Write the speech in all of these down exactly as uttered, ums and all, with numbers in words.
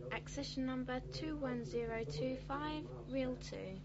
Accession number two one zero two five, reel two.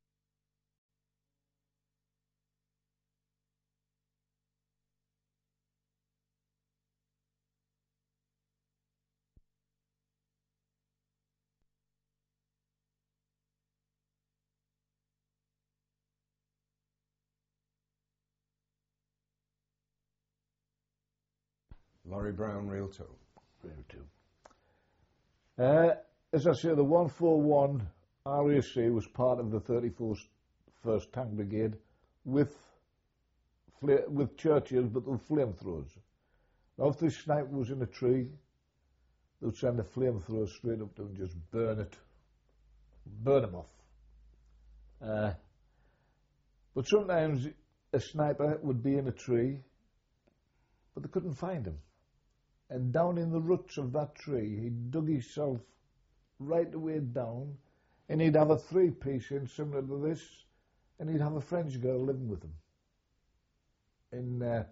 Laurie Brown, reel two. Reel two. Uh, as I say, the one forty-one R A C was part of the thirty-first first Tank Brigade with with Churchills, but with flamethrowers. Now, if this sniper was in a tree, they would send a flamethrower straight up to him and just burn it, burn him off. Uh, but sometimes a sniper would be in a tree, but they couldn't find him. And down in the roots of that tree, he dug himself right the way down, and he'd have a three-piece in similar to this, and he'd have a French girl living with him. And uh,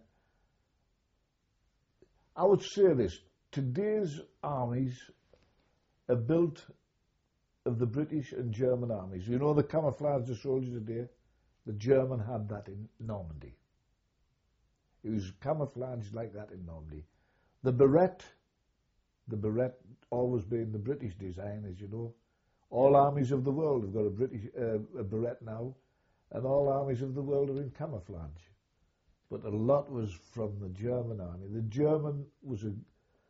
I would say this, today's armies are built of the British and German armies. You know the camouflage the soldiers today? The German had that in Normandy. It was camouflaged like that in Normandy. The beret, the beret always being the British design, as you know. All armies of the world have got a British uh, a beret now, and all armies of the world are in camouflage. But a lot was from the German army. The German was a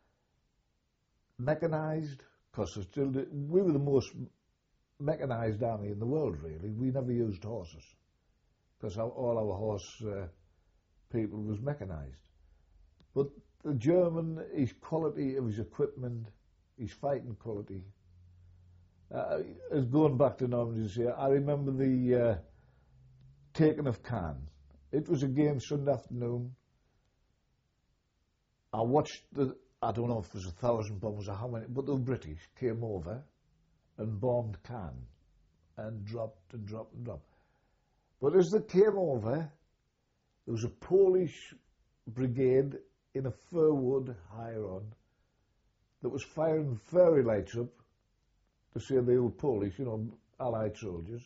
mechanized, because still did, we were the most mechanized army in the world, really. We never used horses, because all our horse uh, people was mechanized. But the German, his quality of his equipment, his fighting quality, uh, is going back to Normandy. I remember the uh, taking of Caen. It was a game Sunday afternoon. I watched the, I don't know if it was a thousand bombers or how many, but the British came over and bombed Caen and dropped and dropped and dropped. But as they came over, there was a Polish brigade in a fir wood higher on that was firing fairy lights up to say they were Polish, you know, Allied soldiers.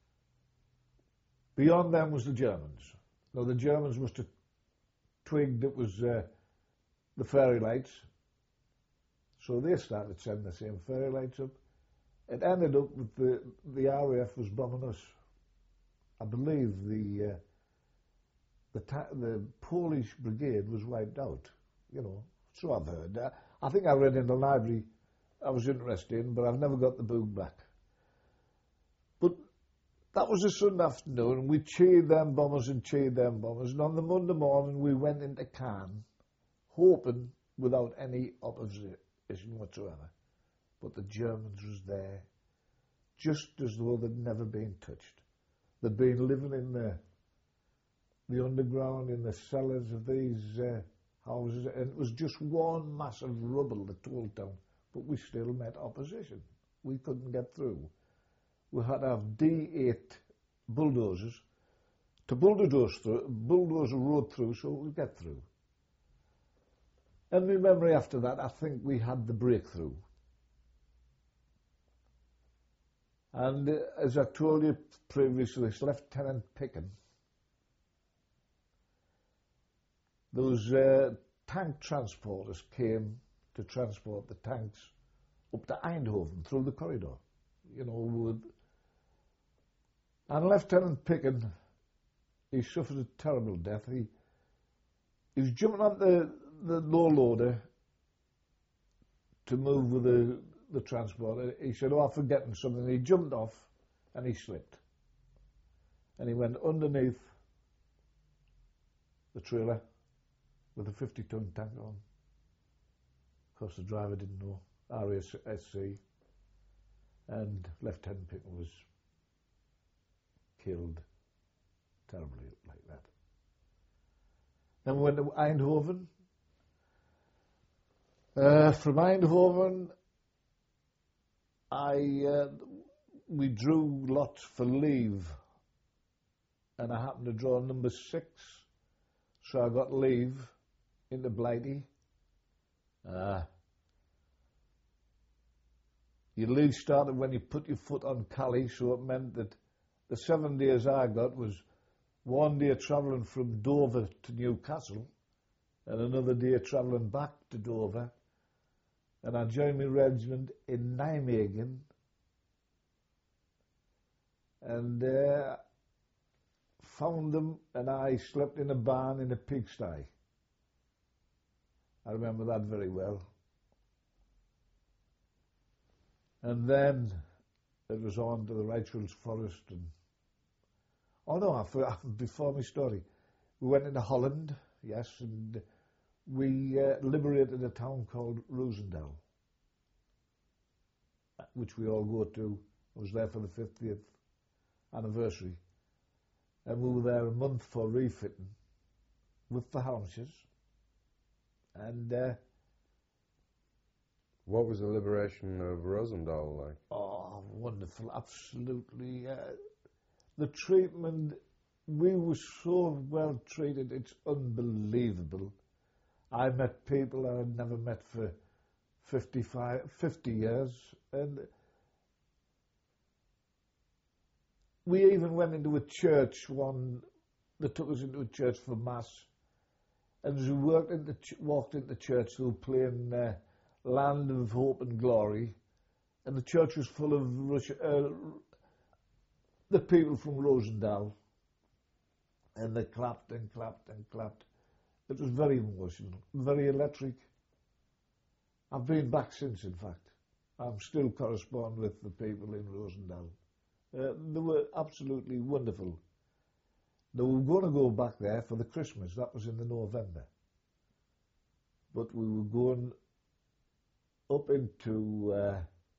Beyond them was the Germans. Now the Germans must have twigged it was uh, the fairy lights, so they started sending the same fairy lights up. It ended up with the the R A F was bombing us. I believe the uh, the ta the Polish brigade was wiped out. You know, so I've heard. Uh, I think I read in the library. I was interested in, but I've never got the book back. But that was a Sunday afternoon, and we cheered them bombers and cheered them bombers. And on the Monday morning, we went into Caen, hoping without any opposition whatsoever. But the Germans was there, just as though they'd never been touched. They'd been living in the the underground, in the cellars of these uh, houses, and it was just one massive rubble, the whole town. But we still met opposition. We couldn't get through. We had to have D eight bulldozers to bulldoze through, bulldoze a road through so we get through. And my memory after that, I think we had the breakthrough. And uh, as I told you previously, it's Lieutenant Picken. Those uh, tank transporters came to transport the tanks up to Eindhoven through the corridor. You know, with, and Lieutenant Picken, he suffered a terrible death. He, he was jumping on the, the low loader to move with the, the transporter. He said, oh, I'm forgetting something. He jumped off and he slipped. And he went underneath the trailer with a fifty ton tank on. Of course, the driver didn't know, R A S C, and Lieutenant Picken was killed terribly like that. Then we went to Eindhoven. Uh, from Eindhoven, I uh, we drew lots for leave, and I happened to draw number six, so I got leave into Blighty. Uh, Your lead started when you put your foot on Cali, so it meant that the seven days I got was one day travelling from Dover to Newcastle and another day travelling back to Dover. And I joined my regiment in Nijmegen. And uh, found them, and I slept in a barn in a pigsty. I remember that very well. And then it was on to the Rituals Forest. And oh no, I forgot, before my story, we went into Holland, yes, and we uh, liberated a town called Roosendaal, which we all go to. I was there for the fiftieth anniversary. And we were there a month for refitting with the Halmshes. And uh, what was the liberation of Roosendaal like? Oh, wonderful, absolutely. Uh, the treatment, we were so well treated, it's unbelievable. I met people I had never met for fifty-five, fifty years, and we even went into a church one, they took us into a church for Mass, and as we worked into ch walked into church, they were playing uh, Land of Hope and Glory, and the church was full of Russia, uh, the people from Roosendaal, and they clapped and clapped and clapped. It was very emotional, very electric. I've been back since, in fact. I'm still corresponding with the people in Roosendaal. Uh, they were absolutely wonderful. They were going to go back there for the Christmas. That was in the November. But we were going up into uh,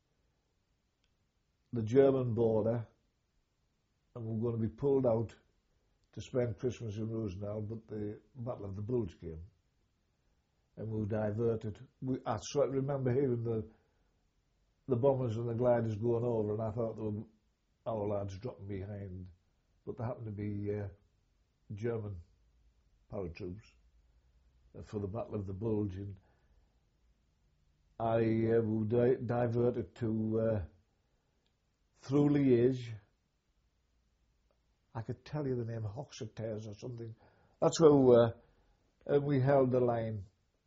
the German border, and we were going to be pulled out to spend Christmas in Roosendaal, but the Battle of the Bulge came, and we were diverted. We, I sort of remember hearing the the bombers and the gliders going over, and I thought they were our lads dropping behind, but they happened to be uh, German paratroops uh, for the Battle of the Bulge, and I uh, was di diverted to uh, through Liège. I could tell you the name, Hoxotaires or something. That's where we were, and we held the line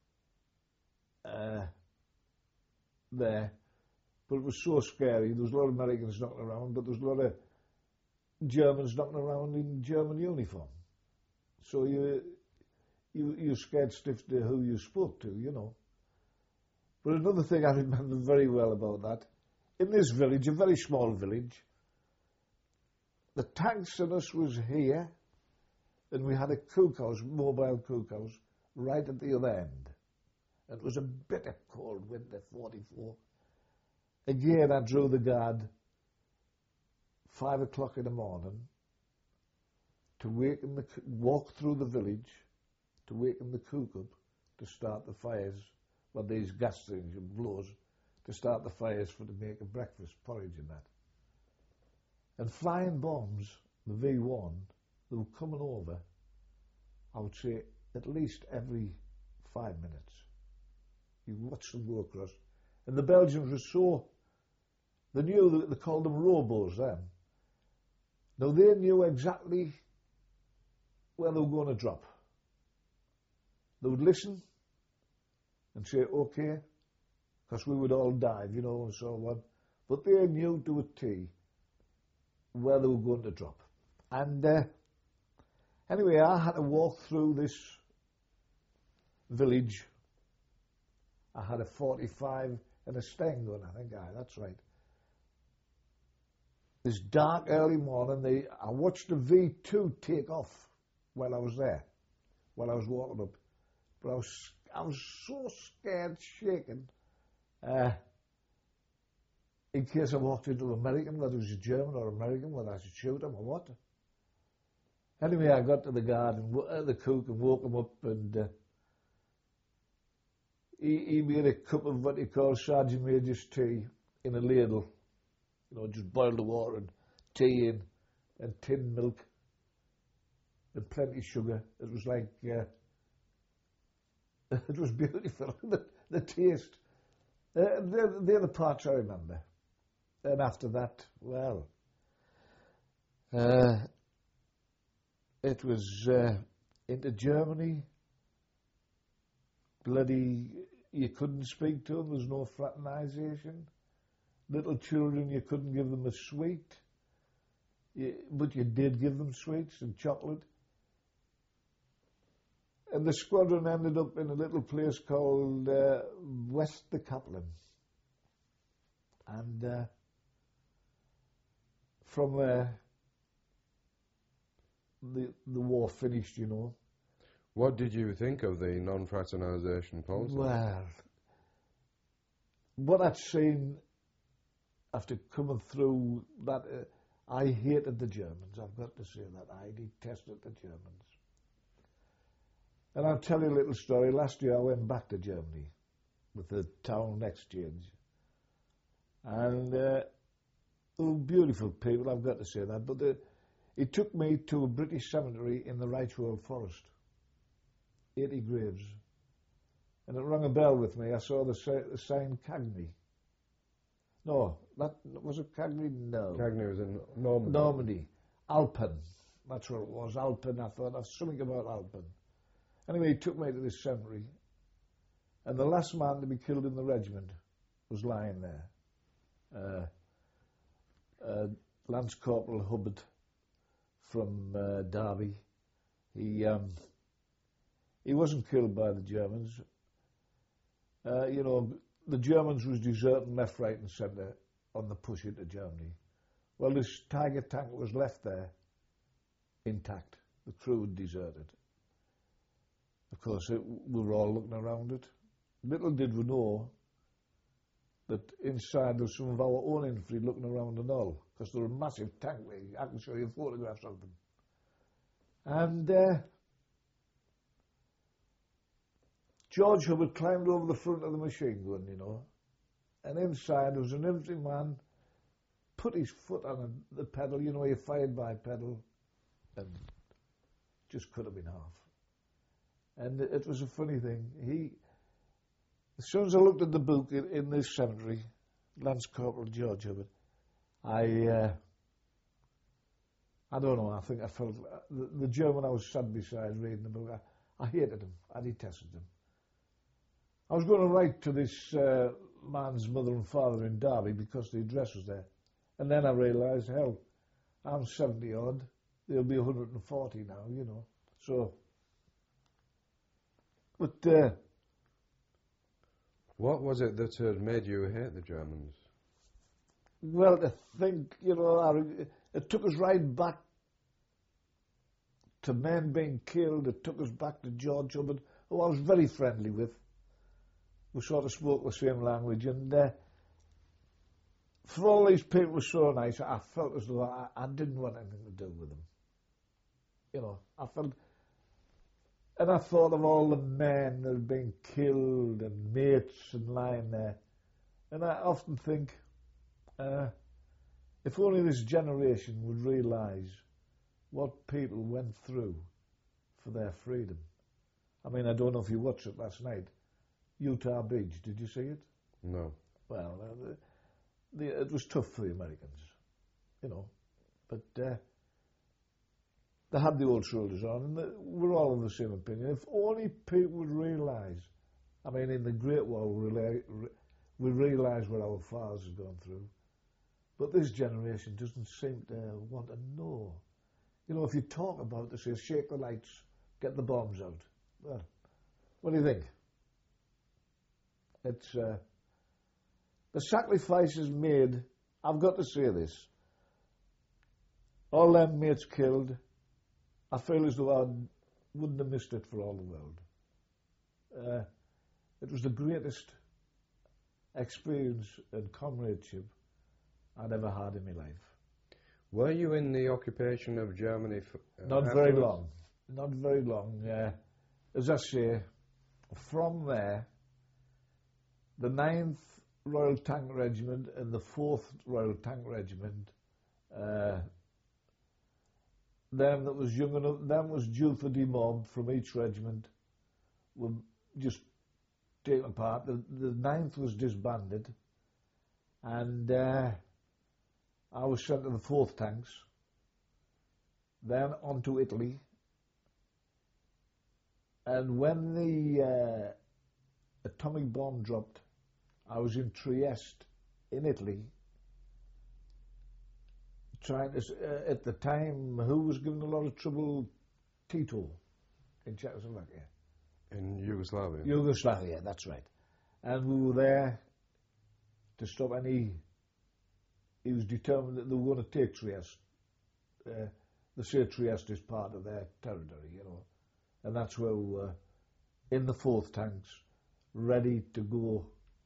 uh, there. But it was so scary. There was a lot of Americans knocking around, but there was a lot of Germans knocking around in German uniform. So you you you scared stiff to who you spoke to, you know. But another thing I remember very well about that, in this village, a very small village, the tanks and us was here, and we had a cookhouse, mobile cookhouse, right at the other end. It was a bitter cold winter, forty-four. Again, I drew the guard five o'clock in the morning to waken the, walk through the village to waken the cook up to start the fires, well, these gas things and blows, to start the fires for to make a breakfast, porridge and that. And flying bombs, the V one, they were coming over, I would say, at least every five minutes. You watch them go across. And the Belgians were so, they knew, that they called them robos then. Now they knew exactly where they were going to drop. They would listen and say, okay, because we would all dive, you know, and so on. But they knew to a T where they were going to drop. And uh, anyway, I had to walk through this village. I had a forty-five and a Stang gun, I think, aye, that's right. This dark early morning, they, I watched the V two take off while I was there, while I was walking up. But I was, I was so scared, shaking, uh, in case I walked into an American, whether it was a German or American, whether I should shoot him or what. Anyway, I got to the guard and uh, the cook and woke him up, and uh, he, he made a cup of what he called Sergeant Major's tea in a ladle. You know, just boiled the water and tea in, and tin milk, and plenty of sugar. It was like, uh, it was beautiful, the, the taste. Uh, they're, they're the parts I remember. and after that, well, uh, it was uh, into Germany. Bloody, you couldn't speak to them. There was no fraternisation. Little children, you couldn't give them a sweet, you, but you did give them sweets and chocolate. And the squadron ended up in a little place called uh, West the Kaplan. And uh, from there, the the war finished, you know. What did you think of the non-fraternisation policy? Well, what I'd seen after coming through that, uh, I hated the Germans. I've got to say that. I detested the Germans. And I'll tell you a little story. Last year I went back to Germany with the town exchange. And uh, they were beautiful people, I've got to say that. But the, it took me to a British cemetery in the Reichswald Forest. eighty graves. And it rang a bell with me. I saw the, the sign Cagney. No, that was it Cagney? No. Cagney was in Normandy. Normandy. Alpen. That's what it was. Alpen. I thought, I've something about Alpen. Anyway, he took me to this cemetery, and the last man to be killed in the regiment was lying there. Uh, uh, Lance Corporal Hubbard from uh, Derby. He um, he wasn't killed by the Germans. Uh, you know, the Germans was deserting left, right, and centre on the push into Germany. Well, this Tiger tank was left there intact. The crew had deserted. Of course, it, we were all looking around it. Little did we know that inside there was some of our own infantry looking around the knoll, because there were a massive tank there. I can show you photographs of them. And uh, George Hubbard climbed over the front of the machine gun, you know, and inside there was an infantryman, put his foot on a, the pedal, you know, you fired by pedal, and just cut him in half. And it was a funny thing. He, as soon as I looked at the book in, in this cemetery, Lance Corporal George Hubbard, I, uh, I don't know, I think I felt, uh, the, the German I was sat beside reading the book, I, I hated him, I detested him. I was going to write to this uh, man's mother and father in Derby because the address was there. And then I realised, hell, I'm seventy odd, they'll be one hundred forty now, you know. So, but uh, what was it that had made you hate the Germans? Well, to think, you know, I, it took us right back to men being killed. It took us back to George Hubbard, who I was very friendly with. We sort of spoke the same language, and uh, for all these people were so nice, I felt as though I, I didn't want anything to do with them. You know, I felt, and I thought of all the men that had been killed and mates and lying there, and I often think, uh, if only this generation would realise what people went through for their freedom. I mean, I don't know if you watched it last night. Utah Beach, did you see it? No. Well, uh, the, the, it was tough for the Americans, you know, but uh, they had the old shoulders on, and the, we're all of the same opinion. If only people would realise, I mean, in the Great War, we, re- we realise what our fathers have gone through, but this generation doesn't seem to want to know. You know, if you talk about it, they say, shake the lights, get the bombs out. Well, what do you think? It's uh, the sacrifices made. I've got to say this. All them mates killed, I feel as though I wouldn't have missed it for all the world. Uh, it was the greatest experience and comradeship I'd ever had in my life. Were you in the occupation of Germany? For, uh, Not afterwards? very long. Not very long. Uh, as I say, from there, the ninth Royal Tank Regiment and the fourth Royal Tank Regiment, uh, them that was young enough, them was due for demob from each regiment, were just taken apart. The, the ninth was disbanded, and uh, I was sent to the fourth Tanks, then on to Italy, and when the uh, atomic bomb dropped, I was in Trieste, in Italy, trying to, uh, at the time, who was giving a lot of trouble? Tito, in Czechoslovakia. In Yugoslavia? Yugoslavia, that's right. And we were there to stop any... He was determined that they were going to take Trieste. Uh, they say Trieste is part of their territory, you know. And that's where we were, in the fourth Tanks, ready to go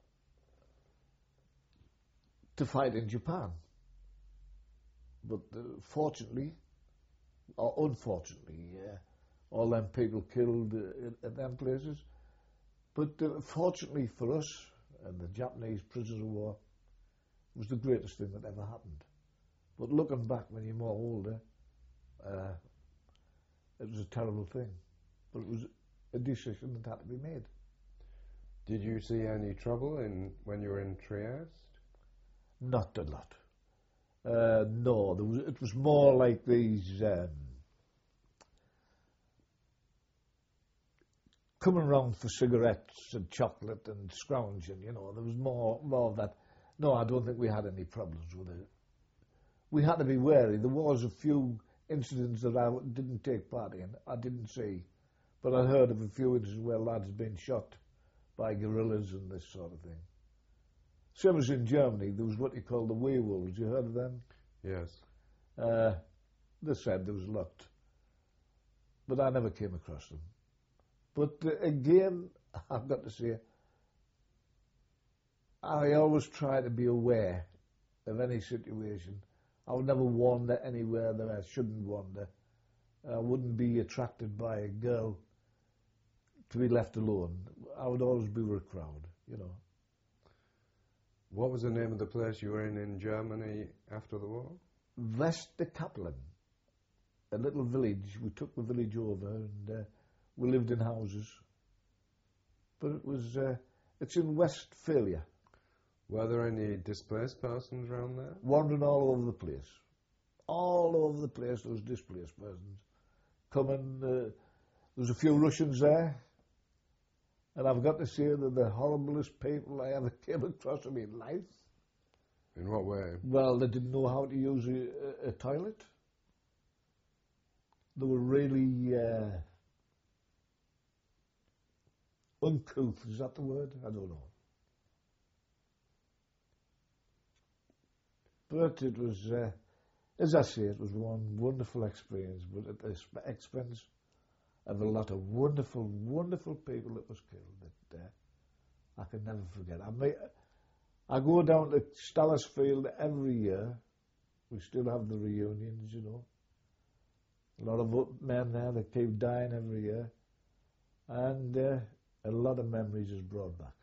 to fight in Japan. But uh, fortunately, or unfortunately, uh, all them people killed uh, at them places. But uh, fortunately for us, and the Japanese prisoners of war, it was the greatest thing that ever happened. But looking back when you're more older, uh, it was a terrible thing. But it was a decision that had to be made. Did you see any trouble in when you were in Trieste? Not a lot. Uh, no, there was, it was more like these um, coming round for cigarettes and chocolate and scrounging, you know. There was more, more of that. No, I don't think we had any problems with it. We had to be wary. There was a few incidents that I didn't take part in, I didn't see. But I heard of a few incidents where lads had been shot by guerrillas and this sort of thing. Same as in Germany, there was what you call the werewolves. You heard of them? Yes. Uh, they said there was a lot. But I never came across them. But uh, again, I've got to say, I always try to be aware of any situation. I would never wander anywhere that I shouldn't wander. I wouldn't be attracted by a girl to be left alone. I would always be with a crowd, you know. What was the name of the place you were in in Germany after the war? Westerkappelen, a little village. We took the village over and uh, we lived in houses. But it was, uh, it's in Westphalia. Were there any displaced persons around there? Wandering all over the place. All over the place there was displaced persons. Coming, uh, there was a few Russians there. And I've got to say they're the horriblest people I ever came across in my life. In what way? Well, they didn't know how to use a, a, a toilet. They were really uh, uncouth, is that the word? I don't know. But it was, uh, as I say, it was one wonderful experience, but at the expense of a lot of wonderful, wonderful people that was killed that uh, I can never forget. I, may, I go down to Stallersfield every year. We still have the reunions, you know. A lot of men there that keep dying every year. And uh, a lot of memories is brought back.